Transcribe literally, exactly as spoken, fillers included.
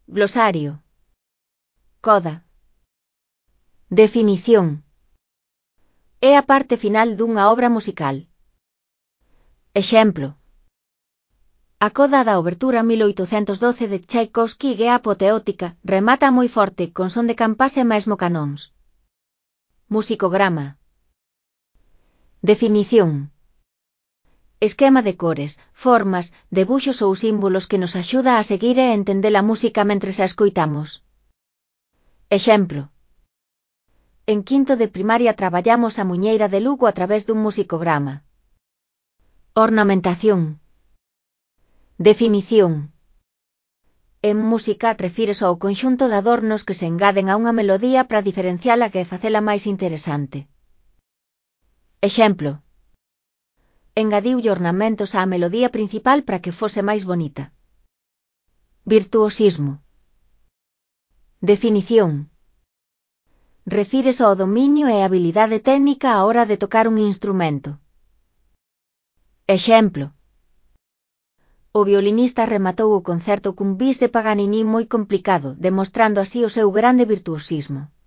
Glosario. Coda. Definición. É a parte final dunha obra musical. Exemplo. A coda da obertura mil oitocentos doce de Tchaikovsky é apoteótica, remata moi forte con son de campás e mesmo canóns. Musicograma. Definición. Esquema de cores, formas, debuxos ou símbolos que nos axuda a seguir e entender a música mentres a escoitamos. Exemplo. En quinto de primaria traballamos a muñeira de Lugo a través dun musicograma. Ornamentación. Definición. En música refírese ao conxunto de adornos que se engaden a unha melodía para diferenciala e facela máis interesante. Exemplo. Engadiulle ornamentos á melodía principal para que fose máis bonita. Virtuosismo. Definición. Refírese ao dominio e habilidade técnica á hora de tocar un instrumento. Exemplo. O violinista rematou o concerto cun bis de Paganini moi complicado, demostrando así o seu grande virtuosismo.